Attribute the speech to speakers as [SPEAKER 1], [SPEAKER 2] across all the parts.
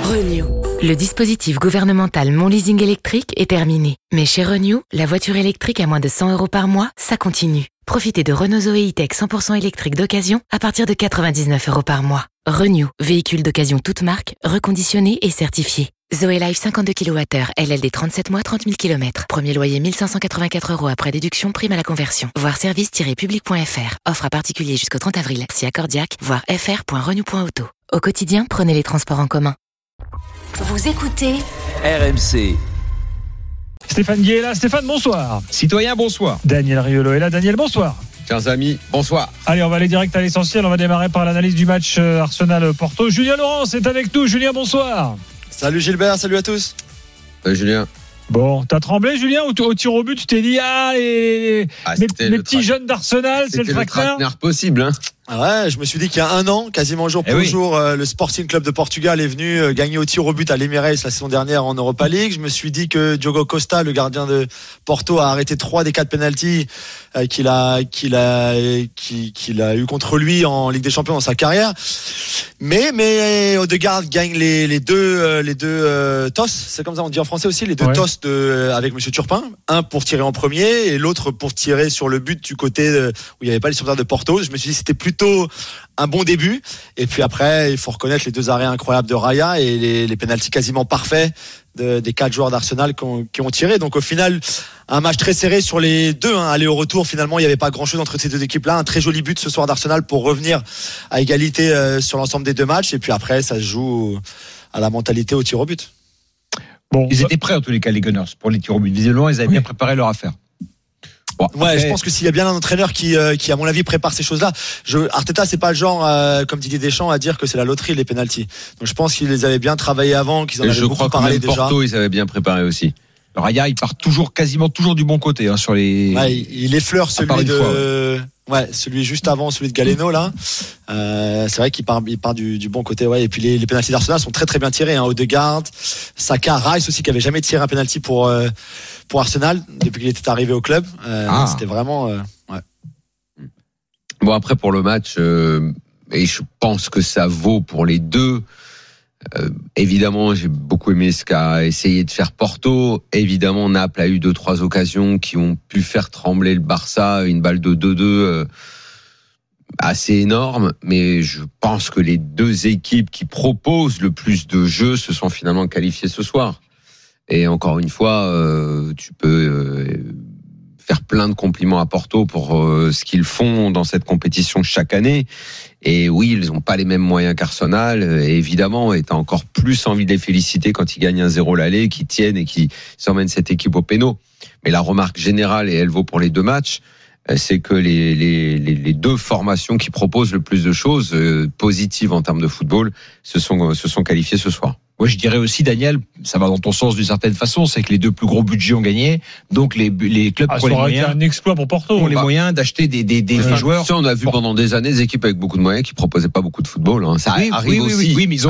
[SPEAKER 1] Renew.
[SPEAKER 2] Le dispositif gouvernemental Mon Leasing électrique est terminé. Mais chez Renew, la voiture électrique à moins de 100 € par mois, ça continue. Profitez de Renault Zoe E-Tech 100% électrique d'occasion à partir de 99 € par mois. Renew, véhicule d'occasion toute marque, reconditionné et certifié. Zoe Life 52 kWh, LLD 37 mois, 30 000 km. Premier loyer 1 584 € après déduction, prime à la conversion. Voir service-public.fr. Offre à particulier jusqu'au 30 avril. Si accordiaque, voir fr.renew.auto. Au quotidien, prenez les transports en commun.
[SPEAKER 1] Vous écoutez
[SPEAKER 3] RMC.
[SPEAKER 4] Stéphane Guy est là. Stéphane, bonsoir.
[SPEAKER 5] Citoyen, bonsoir.
[SPEAKER 4] Daniel Riolo est là. Daniel, bonsoir.
[SPEAKER 5] Chers amis, bonsoir.
[SPEAKER 4] Allez, on va aller direct à l'essentiel. On va démarrer par l'analyse du match Arsenal-Porto. Julien Laurence est avec nous. Julien, bonsoir.
[SPEAKER 6] Salut Gilbert, salut à tous.
[SPEAKER 5] Salut Julien.
[SPEAKER 4] Bon, t'as tremblé, Julien, au tir au but, tu t'es dit, les petits jeunes d'Arsenal, c'est le
[SPEAKER 5] traquenard possible, hein.
[SPEAKER 6] Ouais, je me suis dit qu'il y a un an, quasiment jour pour jour, le Sporting Club de Portugal est venu gagner au tir au but à l'Emirates la saison dernière en Europa League. Je me suis dit que Diogo Costa, le gardien de Porto, a arrêté 3 des 4 pénaltys qu'il a eu contre lui en Ligue des Champions dans sa carrière. Mais Odegaard gagne les deux TOS, c'est comme ça on dit en français aussi, les deux TOS avec Monsieur Turpin, un pour tirer en premier et l'autre pour tirer sur le but du côté où il n'y avait pas les supporters de Porto. Je me suis dit c'était plutôt un bon début, et puis après il faut reconnaître les 2 arrêts incroyables de Raya et les pénaltys quasiment parfaits des 4 joueurs d'Arsenal qui ont tiré. Donc au final un match très serré sur les deux, aller au retour. Finalement il n'y avait pas grand chose entre ces deux équipes là. Un très joli but ce soir d'Arsenal pour revenir à égalité sur l'ensemble des 2 matchs, et puis après ça se joue à la mentalité au tir au but.
[SPEAKER 5] Bon, ils étaient prêts en tous les cas, les Gunners, pour les tirs au but. Visiblement ils avaient bien préparé leur affaire.
[SPEAKER 6] Bon, après... je pense que s'il y a bien un entraîneur qui à mon avis prépare ces choses-là, Arteta c'est pas le genre comme Didier Deschamps à dire que c'est la loterie les pénaltys. Donc je pense qu'ils les avaient bien travaillés avant, qu'ils en avaient beaucoup parlé déjà.
[SPEAKER 5] Porto ils avaient bien préparé aussi. Le Raya il part quasiment toujours du bon côté sur les.
[SPEAKER 6] Ouais, il effleure celui juste avant, celui de Galeno là. C'est vrai qu'il part du bon côté, ouais. Et puis les pénaltys d'Arsenal sont très très bien tirés. Odegaard, Saka, Rice aussi qui avait jamais tiré un pénalty pour Arsenal depuis qu'il était arrivé au club. C'était vraiment.
[SPEAKER 5] Bon après pour le match, et je pense que ça vaut pour les deux. Évidemment, j'ai beaucoup aimé ce qu'a essayé de faire Porto. Évidemment, Naples a eu 2-3 occasions qui ont pu faire trembler le Barça. Une balle de 2-2 assez énorme. Mais je pense que les 2 équipes qui proposent le plus de jeux se sont finalement qualifiées ce soir. Et encore une fois, tu peux faire plein de compliments à Porto pour ce qu'ils font dans cette compétition chaque année. Et oui, ils n'ont pas les mêmes moyens qu'Arsenal, évidemment, et t'as encore plus envie de les féliciter quand ils gagnent 1-0 l'aller, qu'ils tiennent et qu'ils emmènent cette équipe au péno. Mais la remarque générale, et elle vaut pour les 2 matchs, c'est que les 2 formations qui proposent le plus de choses positives en termes de football se sont qualifiées ce soir.
[SPEAKER 7] Moi, je dirais aussi, Daniel, ça va dans ton sens d'une certaine façon, c'est que les 2 plus gros budgets ont gagné, donc les clubs
[SPEAKER 4] ont les moyens. Un exploit pour Porto.
[SPEAKER 7] Ont les moyens d'acheter des joueurs.
[SPEAKER 5] Ça, on a vu pendant des années des équipes avec beaucoup de moyens qui proposaient pas beaucoup de football. Ça arrive aussi.
[SPEAKER 7] Oui, mais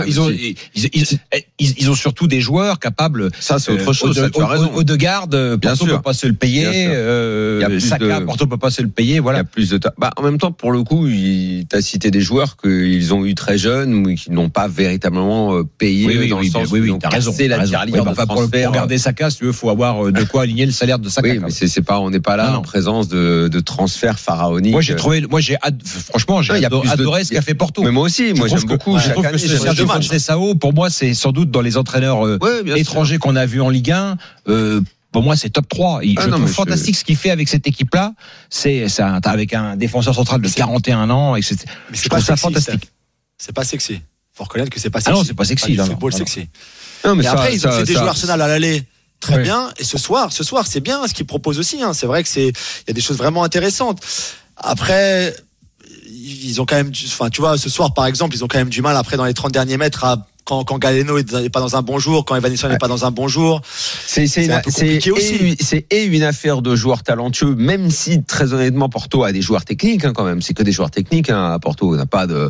[SPEAKER 7] ils ont surtout des joueurs capables.
[SPEAKER 5] Ça, c'est autre chose. Tu as raison.
[SPEAKER 7] Odegaard, Porto peut pas se le payer. Saka, Porto peut pas se le payer. Voilà.
[SPEAKER 5] Il y a plus de. En même temps, pour le coup, t'as cité des joueurs qu'ils ont eu très jeunes, mais qui n'ont pas véritablement payé.
[SPEAKER 7] T'as raison. Pour regarder Saka, si tu veux, faut avoir de quoi aligner le salaire de Saka.
[SPEAKER 5] Oui, mais c'est pas, on n'est pas là en présence de transferts pharaoniques.
[SPEAKER 7] Franchement, j'ai adoré ce qu'a fait Porto.
[SPEAKER 5] Mais moi aussi, j'aime beaucoup.
[SPEAKER 7] Je trouve que Sergio Conceição, pour moi, c'est sans doute dans les entraîneurs étrangers qu'on a vus en Ligue 1. Pour moi, c'est top 3. Je trouve fantastique ce qu'il fait avec cette équipe-là. C'est avec un défenseur central de 41 ans. Je trouve ça fantastique.
[SPEAKER 6] C'est pas sexy. Faut reconnaître que c'est pas sexy.
[SPEAKER 7] Ah non, c'est pas sexy.
[SPEAKER 6] C'est football sexy. Mais après, ils ont fait des joueurs Arsenal à l'aller très bien. Et ce soir, c'est bien ce qu'ils proposent aussi. C'est vrai que il y a des choses vraiment intéressantes. Après, ils ont quand même, tu vois, ce soir, par exemple, ils ont quand même du mal après dans les 30 derniers mètres quand Galeno n'est pas dans un bon jour, quand Evanilson n'est pas dans un bon jour. C'est
[SPEAKER 5] une affaire de joueurs talentueux, même si très honnêtement Porto a des joueurs techniques quand même. C'est que des joueurs techniques. Porto n'a pas de.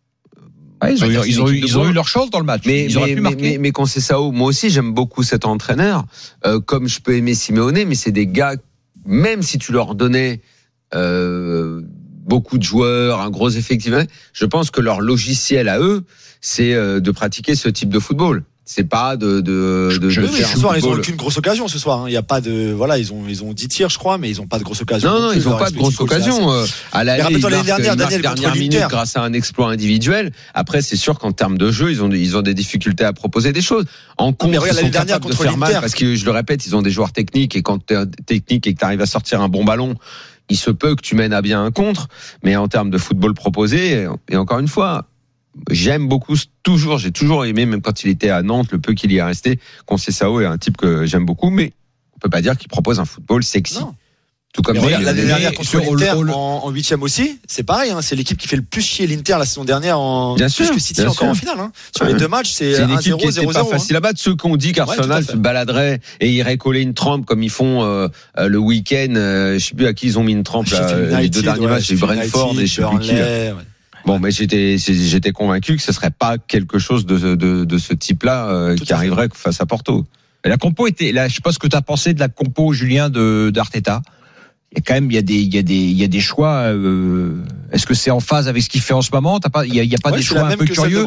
[SPEAKER 7] Ils ont eu leur chance dans le match. Ils auraient pu marquer.
[SPEAKER 5] Mais Conceição, moi aussi j'aime beaucoup cet entraîneur, comme je peux aimer Simeone, mais c'est des gars, même si tu leur donnais beaucoup de joueurs, un gros effectif, je pense que leur logiciel à eux, c'est de pratiquer ce type de football. C'est pas de
[SPEAKER 6] faire ce soir, ils ont aucune grosse occasion ce soir. Il y a pas de voilà, ils ont 10 tirs, je crois, mais ils ont pas de grosse occasion.
[SPEAKER 5] Non, ils ont pas de grosse occasion. À la
[SPEAKER 6] l'année dernière, Daniel
[SPEAKER 5] dernière minute grâce à un exploit individuel. Après, c'est sûr qu'en termes de jeu, ils ont des difficultés à proposer des choses. En contre, ils sont capables de faire mal parce que je le répète, ils ont des joueurs techniques et quand t'es technique et que t'arrives à sortir un bon ballon, il se peut que tu mènes à bien un contre. Mais en termes de football proposé, et encore une fois. J'aime beaucoup, j'ai toujours aimé, même quand il était à Nantes, le peu qu'il y est resté. Conceição est un type que j'aime beaucoup, mais on peut pas dire qu'il propose un football sexy.
[SPEAKER 6] Non.
[SPEAKER 5] Tout comme
[SPEAKER 6] l'année dernière contre l'Inter en 8e aussi, c'est pareil, hein, c'est l'équipe qui fait le plus chier l'Inter la saison dernière plus que City encore en finale. Hein. Sur les deux matchs, c'est
[SPEAKER 5] une équipe qui n'était pas facile à battre. Ceux qui ont dit qu'Arsenal se baladerait et irait coller une trempe comme ils font le week-end, je sais plus à qui ils ont mis une trempe les deux derniers matchs, c'est Brentford et je sais plus qui. Bon, mais j'étais convaincu que ce serait pas quelque chose de ce type-là qui arriverait face à Porto.
[SPEAKER 7] Et la compo était là. Je sais pas ce que tu as pensé de la compo, Julien, d'Arteta. Il y a quand même, il y a des choix. Est-ce que c'est en phase avec ce qu'il fait en ce moment? Il y a pas des choix un peu curieux?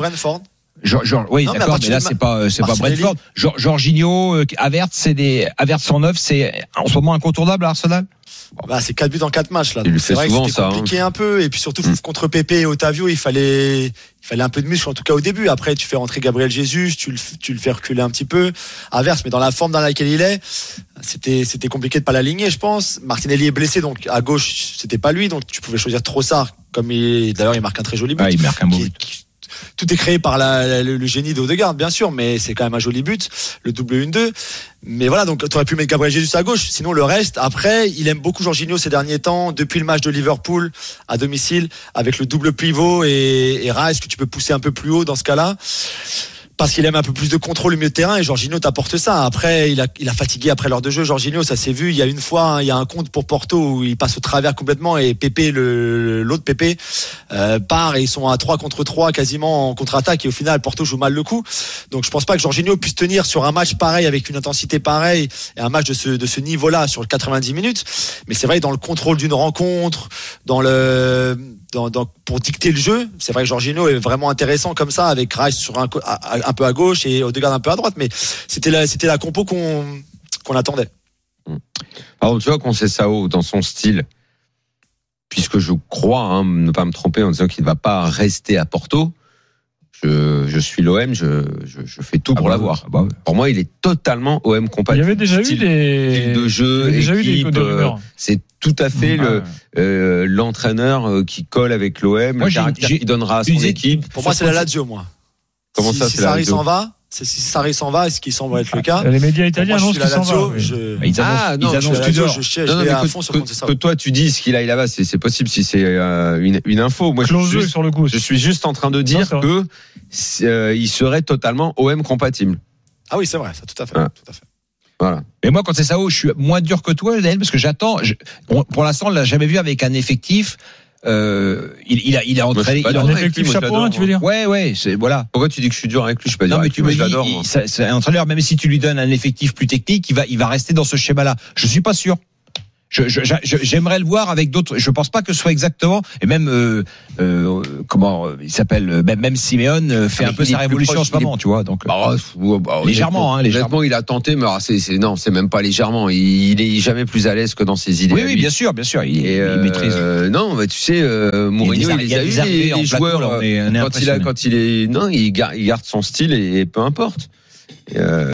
[SPEAKER 7] Oui, non, d'accord, mais là c'est pas Brentford. Jorginho, Havertz en neuf, c'est en ce moment incontournable à Arsenal.
[SPEAKER 6] C'est 4 buts en 4 matchs là.
[SPEAKER 5] C'est vrai souvent que c'était
[SPEAKER 6] compliqué un peu et puis surtout contre Pepe et Otavio, il fallait un peu de muscle en tout cas au début. Après tu fais rentrer Gabriel Jesus, tu le fais reculer un petit peu. Havertz, mais dans la forme dans laquelle il est, c'était compliqué de pas l'aligner, je pense. Martinelli est blessé donc à gauche, c'était pas lui, donc tu pouvais choisir Trossard d'ailleurs il marque un très joli but.
[SPEAKER 7] Il marque un beau but.
[SPEAKER 6] Tout est créé par le génie d'Odegaard, bien sûr, mais c'est quand même un joli but, le double 1-2. Mais voilà, donc tu aurais pu mettre Gabriel Jesus à gauche. Sinon, le reste, après, il aime beaucoup Jorginho ces derniers temps, depuis le match de Liverpool à domicile, avec le double pivot et Rice que tu peux pousser un peu plus haut dans ce cas-là. Parce qu'il aime un peu plus de contrôle au milieu de terrain et Jorginho t'apporte ça. Après, il a fatigué après l'heure de jeu. Jorginho, ça s'est vu. Il y a une fois, il y a un compte pour Porto où il passe au travers complètement et Pepe, l'autre Pepe, part et ils sont à 3 contre 3 quasiment en contre-attaque et au final, Porto joue mal le coup. Donc, je pense pas que Jorginho puisse tenir sur un match pareil avec une intensité pareille et un match de ce niveau-là sur 90 minutes. Mais c'est vrai, dans le contrôle d'une rencontre, pour dicter le jeu, c'est vrai que Jorginho est vraiment intéressant comme ça avec Rice sur un peu à gauche et Odegaard un peu à droite, mais c'était la compo qu'on attendait.
[SPEAKER 5] Alors tu vois Conceição dans son style, puisque je crois ne pas me tromper en disant qu'il ne va pas rester à Porto. Je suis l'OM, je fais tout pour l'avoir. Pour moi, il est totalement OM compatible.
[SPEAKER 4] Il y avait déjà eu des
[SPEAKER 5] de jeu, équipe. C'est tout à fait l'entraîneur qui colle avec l'OM, le caractère qui donnera à son équipe.
[SPEAKER 6] Pour moi, c'est la Lazio, moi.
[SPEAKER 5] Comment ça,
[SPEAKER 6] c'est la Lazio? Si Sarri s'en va, ce qui semble être le cas.
[SPEAKER 4] Les médias italiens annoncent qu'il s'en va.
[SPEAKER 7] Ils annoncent Tudor.
[SPEAKER 5] Que toi tu dis ce qu'il aille là-bas, c'est possible si c'est une info. Moi, je suis juste en train de dire que il serait totalement OM compatible.
[SPEAKER 6] Ah oui, c'est vrai, ça tout à fait.
[SPEAKER 5] Voilà.
[SPEAKER 7] Mais moi, quand c'est ça, je suis moins dur que toi, Daniel, parce que j'attends. Pour l'instant, on l'a jamais vu avec un effectif. Il a entraîné.
[SPEAKER 4] Il a un effectif chapeau, tu veux dire?
[SPEAKER 7] Ouais, voilà.
[SPEAKER 5] Pourquoi tu dis que je suis dur avec lui? Je suis pas dur
[SPEAKER 7] avec lui. Non, mais tu
[SPEAKER 5] me
[SPEAKER 7] dis, c'est un entraîneur, même si tu lui donnes un effectif plus technique, il va rester dans ce schéma-là. Je suis pas sûr. J'aimerais le voir avec d'autres. Je pense pas que ce soit exactement. Et même comment il s'appelle, même Simeone fait un peu sa révolution en ce moment, tu vois. Donc légèrement.
[SPEAKER 5] Honnêtement, il a tenté, mais c'est même pas légèrement. Il est jamais plus à l'aise que dans ses idées.
[SPEAKER 7] Oui, bien sûr. Il maîtrise.
[SPEAKER 5] Non, mais tu sais, Mourinho, il a eu les joueurs. Il garde son style et peu importe.